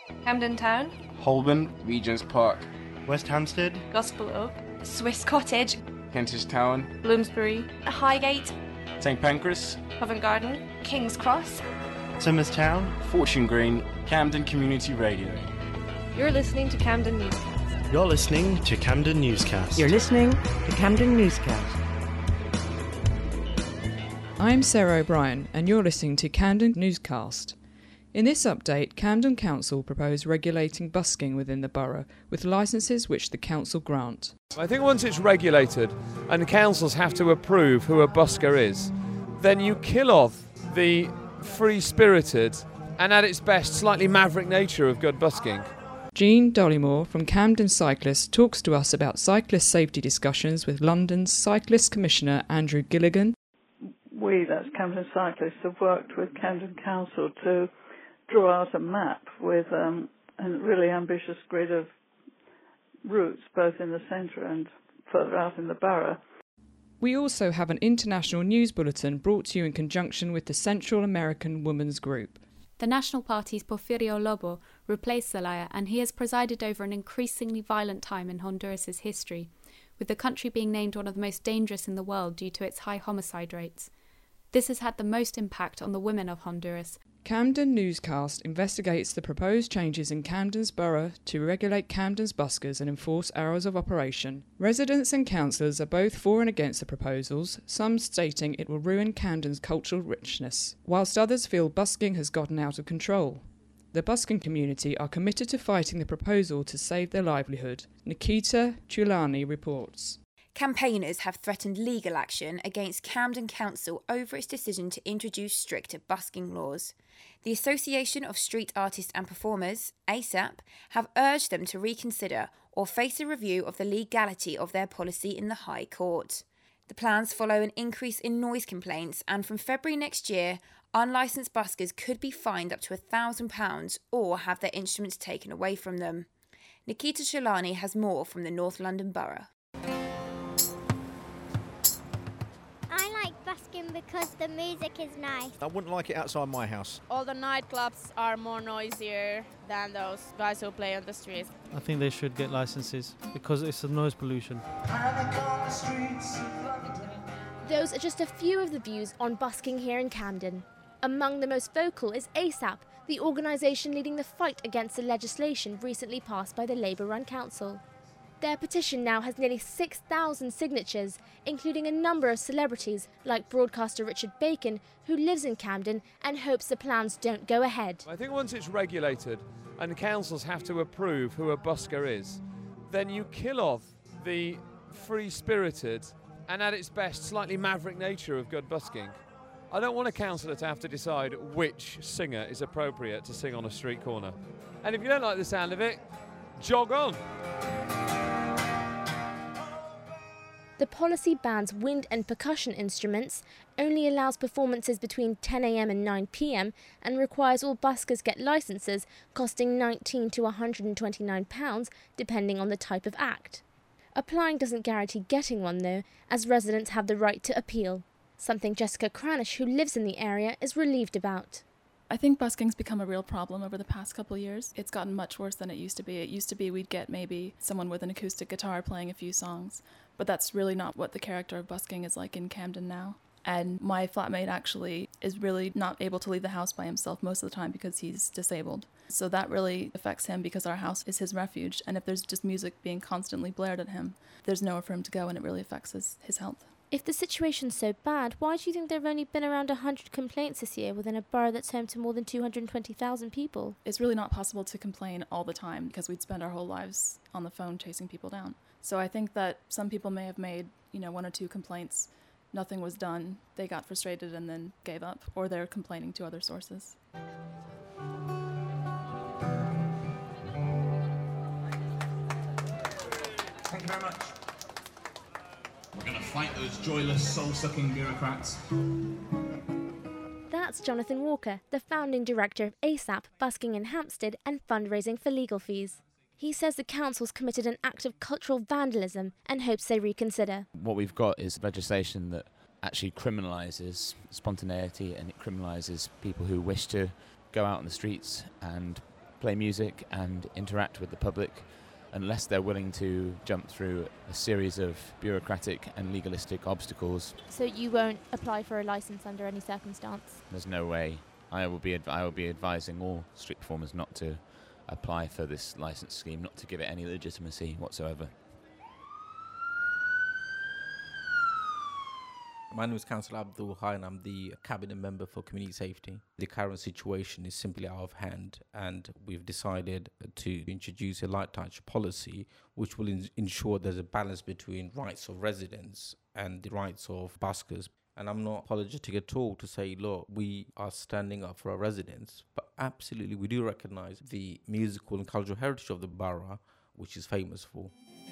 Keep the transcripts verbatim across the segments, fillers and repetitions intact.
Camden Town, Holborn, Regent's Park, West Hampstead, Gospel Oak, Swiss Cottage, Kentish Town, Bloomsbury, Highgate, Saint Pancras, Covent Garden, King's Cross, Somers Town, Fortune Green, Camden Community Radio. You're listening to Camden Newscast. You're listening to Camden Newscast. You're listening to Camden Newscast. I'm Sarah O'Brien and you're listening to Camden Newscast. In this update, Camden Council propose regulating busking within the borough with licences which the council grant. I think once it's regulated and councils have to approve who a busker is, then you kill off the free-spirited and at its best slightly maverick nature of good busking. Jean Dollymore from Camden Cyclists talks to us about cyclist safety discussions with London's Cyclist Commissioner Andrew Gilligan. We, that's Camden Cyclists, have worked with Camden Council to draw out a map with um, a really ambitious grid of routes, both in the centre and further out in the borough. We also have an international news bulletin brought to you in conjunction with the Central American Women's Group. The National Party's Porfirio Lobo replaced Zelaya, and he has presided over an increasingly violent time in Honduras's history, with the country being named one of the most dangerous in the world due to its high homicide rates. This has had the most impact on the women of Honduras. Camden Newscast investigates the proposed changes in Camden's borough to regulate Camden's buskers and enforce hours of operation. Residents and councillors are both for and against the proposals, some stating it will ruin Camden's cultural richness, whilst others feel busking has gotten out of control. The busking community are committed to fighting the proposal to save their livelihood. Nikita Chulani reports. Campaigners have threatened legal action against Camden Council over its decision to introduce stricter busking laws. The Association of Street Artists and Performers, A S A P, have urged them to reconsider or face a review of the legality of their policy in the High Court. The plans follow an increase in noise complaints, and from February next year, unlicensed buskers could be fined up to one thousand pounds or have their instruments taken away from them. Nikita Shalani has more from the North London Borough. Because the music is nice. I wouldn't like it outside my house. All the nightclubs are more noisier than those guys who play on the streets. I think they should get licenses because it's a noise pollution. Those are just a few of the views on busking here in Camden. Among the most vocal is A S A P, the organisation leading the fight against the legislation recently passed by the Labour-run council. Their petition now has nearly six thousand signatures, including a number of celebrities like broadcaster Richard Bacon, who lives in Camden and hopes the plans don't go ahead. I think once it's regulated and councils have to approve who a busker is, then you kill off the free-spirited and at its best slightly maverick nature of good busking. I don't want a councillor to have to decide which singer is appropriate to sing on a street corner. And if you don't like the sound of it, jog on. The policy bans wind and percussion instruments, only allows performances between ten a m and nine p m and requires all buskers get licences costing nineteen to one hundred twenty-nine pounds depending on the type of act. Applying doesn't guarantee getting one though, as residents have the right to appeal, something Jessica Cranish, who lives in the area, is relieved about. I think busking's become a real problem over the past couple of years. It's gotten much worse than it used to be. It used to be we'd get maybe someone with an acoustic guitar playing a few songs, but that's really not what the character of busking is like in Camden now. And my flatmate actually is really not able to leave the house by himself most of the time because he's disabled. So that really affects him because our house is his refuge, and if there's just music being constantly blared at him, there's nowhere for him to go, and it really affects his, his health. If the situation's so bad, why do you think there have only been around one hundred complaints this year within a borough that's home to more than two hundred twenty thousand people? It's really not possible to complain all the time because we'd spend our whole lives on the phone chasing people down. So I think that some people may have made, you know, one or two complaints, nothing was done, they got frustrated and then gave up, or they're complaining to other sources. Thank you very much. We're going to fight those joyless, soul-sucking bureaucrats. That's Jonathan Walker, the founding director of A S A P, busking in Hampstead and fundraising for legal fees. He says the council's committed an act of cultural vandalism and hopes they reconsider. What we've got is legislation that actually criminalises spontaneity, and it criminalises people who wish to go out on the streets and play music and interact with the public unless they're willing to jump through a series of bureaucratic and legalistic obstacles. So you won't apply for a licence under any circumstance? There's no way. I will be adv- I will be advising all street performers not to apply for this licence scheme, not to give it any legitimacy whatsoever. My name is Councillor Abdul Hai and I'm the Cabinet Member for Community Safety. The current situation is simply out of hand and we've decided to introduce a light touch policy which will in- ensure there's a balance between rights of residents and the rights of buskers. And I'm not apologetic at all to say, look, we are standing up for our residents, but absolutely we do recognise the musical and cultural heritage of the borough, which is famous for.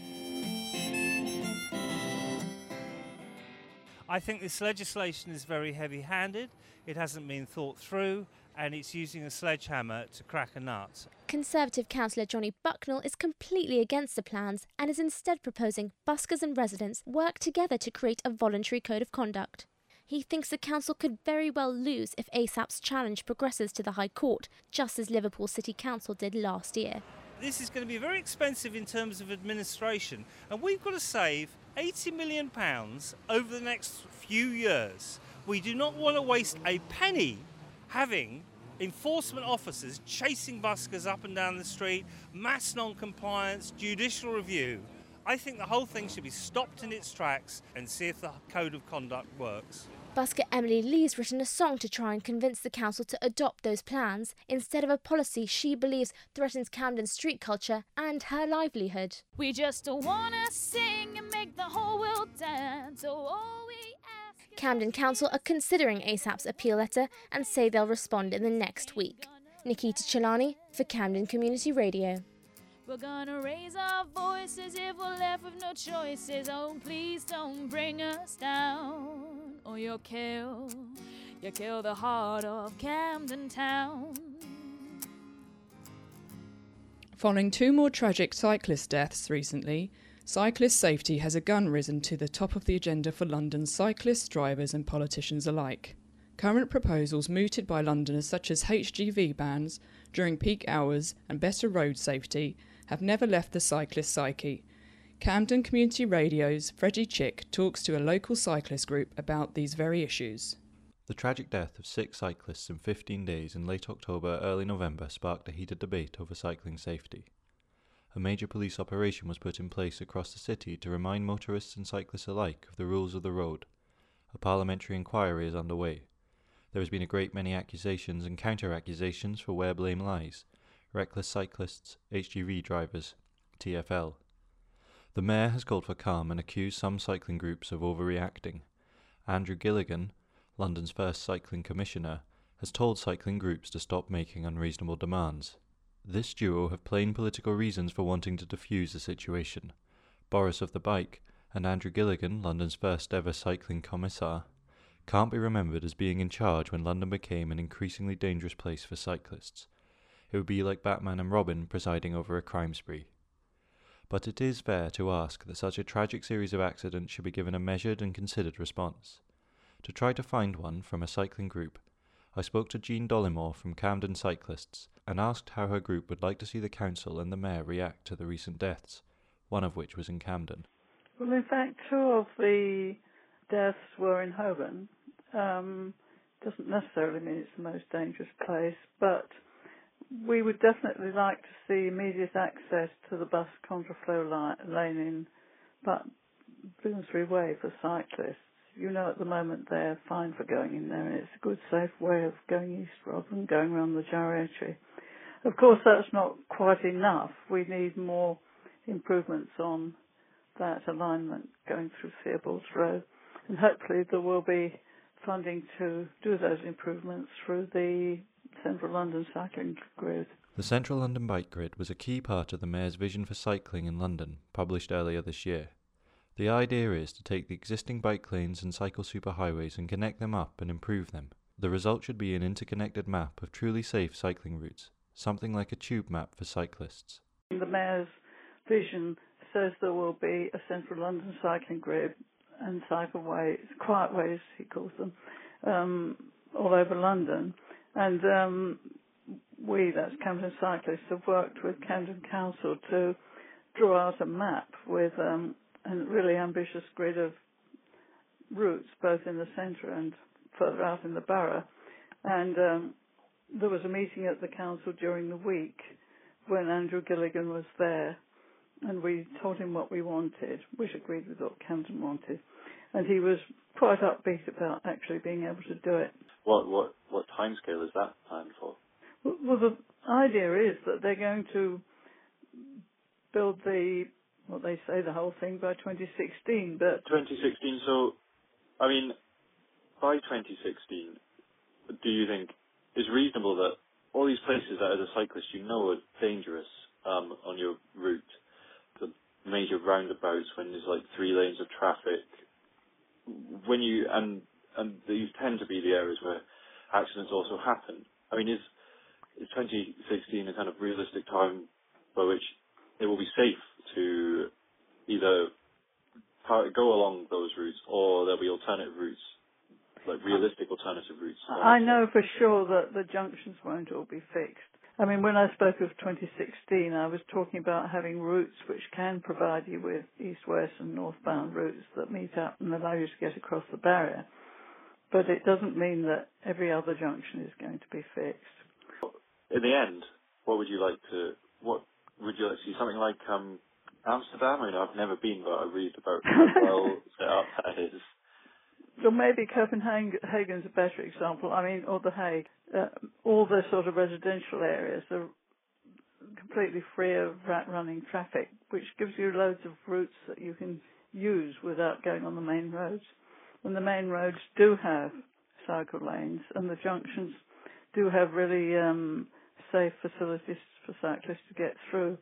I think this legislation is very heavy-handed, it hasn't been thought through, and it's using a sledgehammer to crack a nut. Conservative councillor Johnny Bucknell is completely against the plans and is instead proposing buskers and residents work together to create a voluntary code of conduct. He thinks the council could very well lose if ASAP's challenge progresses to the High Court, just as Liverpool City Council did last year. This is going to be very expensive in terms of administration, and we've got to save eighty million pounds over the next few years. We do not want to waste a penny having enforcement officers chasing buskers up and down the street, mass non-compliance, judicial review. I think the whole thing should be stopped in its tracks and see if the code of conduct works. Busker Emily Lee's written a song to try and convince the council to adopt those plans instead of a policy she believes threatens Camden's street culture and her livelihood. We just wanna sing and make the whole world dance. So all we ask. Camden Council are considering ASAP's appeal letter and say they'll respond in the next week. Nikita Chelani for Camden Community Radio. We're gonna raise our voices if we're left with no choices. Oh, please don't bring us down. Or you'll kill, you'll kill the heart of Camden Town. Following two more tragic cyclist deaths recently, cyclist safety has again risen to the top of the agenda for London's cyclists, drivers and politicians alike. Current proposals mooted by Londoners such as H G V bans during peak hours and better road safety have never left the cyclist psyche. Camden Community Radio's Freddie Chick talks to a local cyclist group about these very issues. The tragic death of six cyclists in fifteen days in late October, early November sparked a heated debate over cycling safety. A major police operation was put in place across the city to remind motorists and cyclists alike of the rules of the road. A parliamentary inquiry is underway. There has been a great many accusations and counter-accusations for where blame lies. Reckless cyclists, H G V drivers, T F L. The Mayor has called for calm and accused some cycling groups of overreacting. Andrew Gilligan, London's first cycling commissioner, has told cycling groups to stop making unreasonable demands. This duo have plain political reasons for wanting to defuse the situation. Boris of the Bike and Andrew Gilligan, London's first ever cycling commissar, can't be remembered as being in charge when London became an increasingly dangerous place for cyclists. It would be like Batman and Robin presiding over a crime spree. But it is fair to ask that such a tragic series of accidents should be given a measured and considered response. To try to find one from a cycling group, I spoke to Jean Dollimore from Camden Cyclists and asked how her group would like to see the council and the mayor react to the recent deaths, one of which was in Camden. Well, in fact, two of the deaths were in Holborn. Um, doesn't necessarily mean it's the most dangerous place, but we would definitely like to see immediate access to the bus contraflow li- lane in but Bloomsbury Way for cyclists. You know, at the moment they're fine for going in there, and it's a good, safe way of going east rather than going around the gyratory. Of course, that's not quite enough. We need more improvements on that alignment going through Theobald's Road, and hopefully there will be funding to do those improvements through the Central London Cycling Grid. The Central London Bike Grid was a key part of the Mayor's vision for cycling in London, published earlier this year. The idea is to take the existing bike lanes and cycle superhighways and connect them up and improve them. The result should be an interconnected map of truly safe cycling routes, something like a tube map for cyclists. The Mayor's vision says there will be a Central London Cycling Grid and cycleways, quiet ways he calls them, um, all over London. And um, we, that's Camden Cyclists, have worked with Camden Council to draw out a map with um, a really ambitious grid of routes, both in the centre and further out in the borough. And um, there was a meeting at the council during the week when Andrew Gilligan was there, and we told him what we wanted, which agreed with what Camden wanted. And he was quite upbeat about actually being able to do it. What what what timescale is that planned for? Well, well, the idea is that they're going to build the, what they say, the whole thing by twenty sixteen. But twenty sixteen. So, I mean, by twenty sixteen, do you think it's reasonable that all these places that as a cyclist you know are dangerous um, on your route, the major roundabouts when there's like three lanes of traffic, when you and and these tend to be the areas where accidents also happen. I mean, is is twenty sixteen a kind of realistic time by which it will be safe to either go along those routes, or there'll be alternative routes, like realistic alternative routes? I know for sure that the junctions won't all be fixed. I mean, when I spoke of twenty sixteen, I was talking about having routes which can provide you with east-west and northbound routes that meet up and allow you to get across the barrier. But it doesn't mean that every other junction is going to be fixed. In the end, what would you like to, what would you like to see? Something like um, Amsterdam? I mean, I've never been, but I read about how well set up that is. So maybe Copenhagen's a better example. I mean, or The Hague. Uh, all the sort of residential areas are completely free of rat-running traffic, which gives you loads of routes that you can use without going on the main roads. And the main roads do have cycle lanes, and the junctions do have really um, safe facilities for cyclists to get through.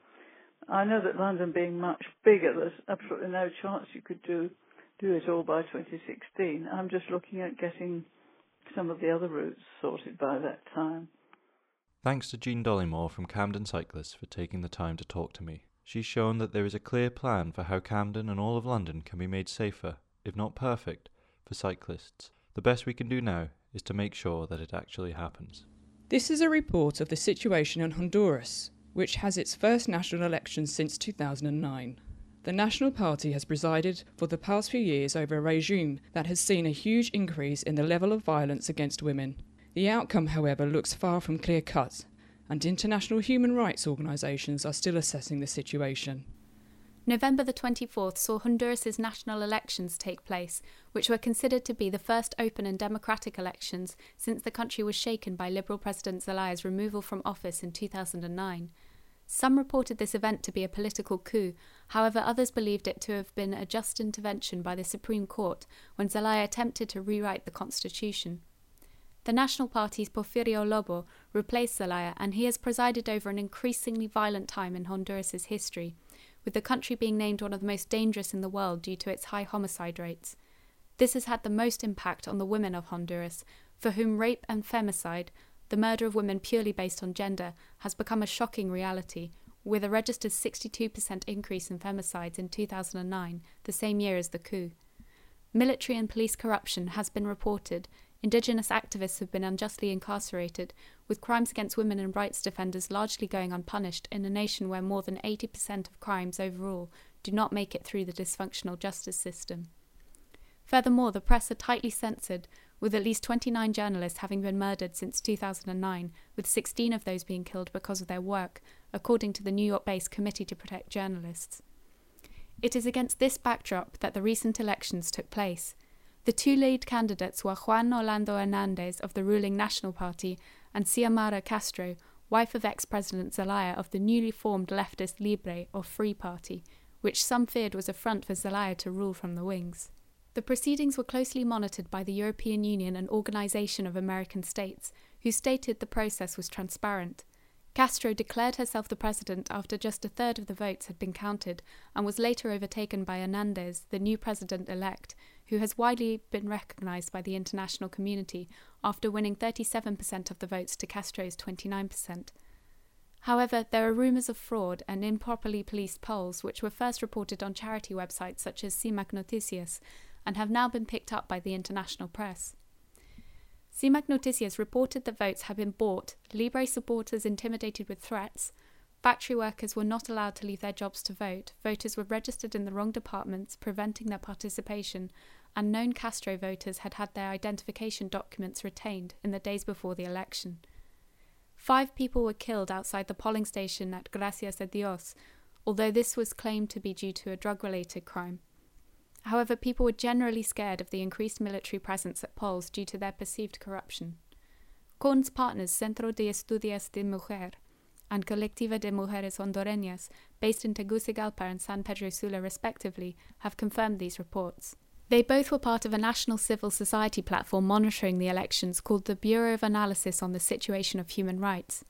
I know that London being much bigger, there's absolutely no chance you could do do it all by twenty sixteen. I'm just looking at getting some of the other routes sorted by that time. Thanks to Jean Dollymore from Camden Cyclists for taking the time to talk to me. She's shown that there is a clear plan for how Camden and all of London can be made safer, if not perfect, for cyclists. The best we can do now is to make sure that it actually happens. This is a report of the situation in Honduras, which has its first national election since two thousand nine. The National Party has presided for the past few years over a regime that has seen a huge increase in the level of violence against women. The outcome, however, looks far from clear-cut, and international human rights organisations are still assessing the situation. November the twenty-fourth saw Honduras's national elections take place, which were considered to be the first open and democratic elections since the country was shaken by Liberal President Zelaya's removal from office in two thousand nine. Some reported this event to be a political coup, however others believed it to have been a just intervention by the Supreme Court when Zelaya attempted to rewrite the constitution. The National Party's Porfirio Lobo replaced Zelaya, and he has presided over an increasingly violent time in Honduras's history, with the country being named one of the most dangerous in the world due to its high homicide rates. This has had the most impact on the women of Honduras, for whom rape and femicide, the murder of women purely based on gender, has become a shocking reality, with a registered sixty-two percent increase in femicides in two thousand nine, the same year as the coup. Military and police corruption has been reported, indigenous activists have been unjustly incarcerated, with crimes against women and rights defenders largely going unpunished in a nation where more than eighty percent of crimes overall do not make it through the dysfunctional justice system. Furthermore, the press are tightly censored, with at least twenty-nine journalists having been murdered since two thousand nine, with sixteen of those being killed because of their work, according to the New York-based Committee to Protect Journalists. It is against this backdrop that the recent elections took place. The two lead candidates were Juan Orlando Hernandez of the ruling National Party and Xiomara Castro, wife of ex-President Zelaya of the newly formed leftist Libre or Free Party, which some feared was a front for Zelaya to rule from the wings. The proceedings were closely monitored by the European Union and Organization of American States, who stated the process was transparent. Castro declared herself the president after just a third of the votes had been counted and was later overtaken by Hernandez, the new president-elect, who has widely been recognized by the international community after winning thirty-seven percent of the votes to Castro's twenty-nine percent. However, there are rumours of fraud and improperly policed polls, which were first reported on charity websites such as CIMAC Noticias and have now been picked up by the international press. C M A C Noticias reported that votes had been bought, Libre supporters intimidated with threats, factory workers were not allowed to leave their jobs to vote, voters were registered in the wrong departments, preventing their participation, and known Castro voters had had their identification documents retained in the days before the election. Five people were killed outside the polling station at Gracias a Dios, although this was claimed to be due to a drug-related crime. However, people were generally scared of the increased military presence at polls due to their perceived corruption. Con's partners Centro de Estudios de Mujer and Colectiva de Mujeres Hondureñas, based in Tegucigalpa and San Pedro Sula respectively, have confirmed these reports. They both were part of a national civil society platform monitoring the elections called the Bureau of Analysis on the Situation of Human Rights.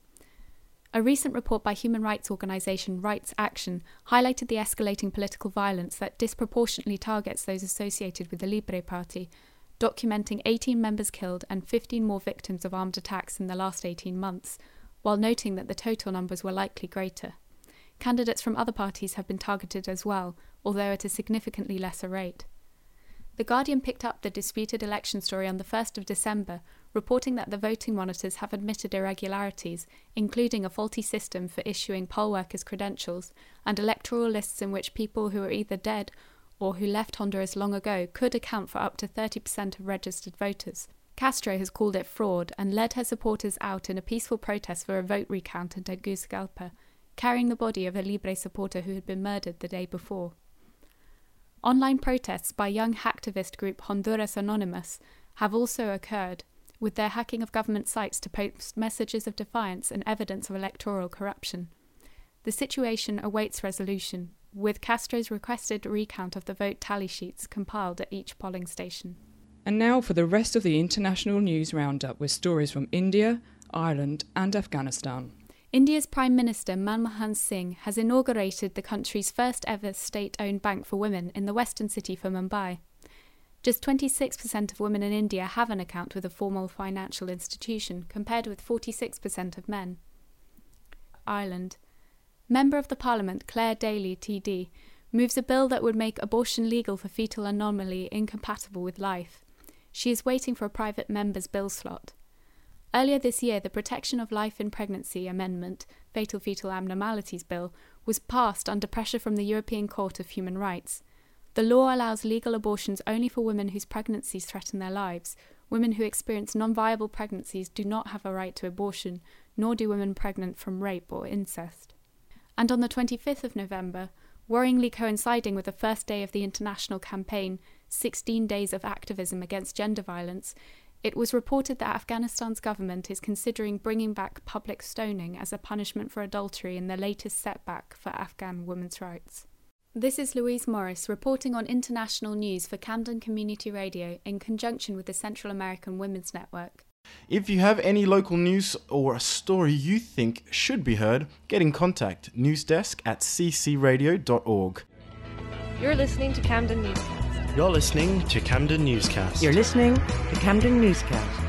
A recent report by human rights organisation Rights Action highlighted the escalating political violence that disproportionately targets those associated with the Libre Party, documenting eighteen members killed and fifteen more victims of armed attacks in the last eighteen months, while noting that the total numbers were likely greater. Candidates from other parties have been targeted as well, although at a significantly lesser rate. The Guardian picked up the disputed election story on the first of December, reporting that the voting monitors have admitted irregularities, including a faulty system for issuing poll workers' credentials and electoral lists in which people who are either dead or who left Honduras long ago could account for up to thirty percent of registered voters. Castro has called it fraud and led her supporters out in a peaceful protest for a vote recount in Tegucigalpa, carrying the body of a Libre supporter who had been murdered the day before. Online protests by young hacktivist group Honduras Anonymous have also occurred, with their hacking of government sites to post messages of defiance and evidence of electoral corruption. The situation awaits resolution, with Castro's requested recount of the vote tally sheets compiled at each polling station. And now for the rest of the international news roundup with stories from India, Ireland and Afghanistan. India's Prime Minister Manmohan Singh has inaugurated the country's first ever state-owned bank for women in the western city for Mumbai. Just twenty-six percent of women in India have an account with a formal financial institution, compared with forty-six percent of men. Ireland. Member of the Parliament Claire Daly, T D, moves a bill that would make abortion legal for fetal anomaly incompatible with life. She is waiting for a private member's bill slot. Earlier this year, the Protection of Life in Pregnancy Amendment, Fatal Fetal Abnormalities Bill, was passed under pressure from the European Court of Human Rights. The law allows legal abortions only for women whose pregnancies threaten their lives. Women who experience non-viable pregnancies do not have a right to abortion, nor do women pregnant from rape or incest. And on the twenty-fifth of November, worryingly coinciding with the first day of the international campaign, sixteen Days of Activism Against Gender Violence, it was reported that Afghanistan's government is considering bringing back public stoning as a punishment for adultery in the latest setback for Afghan women's rights. This is Louise Morris reporting on international news for Camden Community Radio in conjunction with the Central American Women's Network. If you have any local news or a story you think should be heard, get in contact. Newsdesk at c c radio dot org. You're listening to Camden Newscast. You're listening to Camden Newscast. You're listening to Camden Newscast.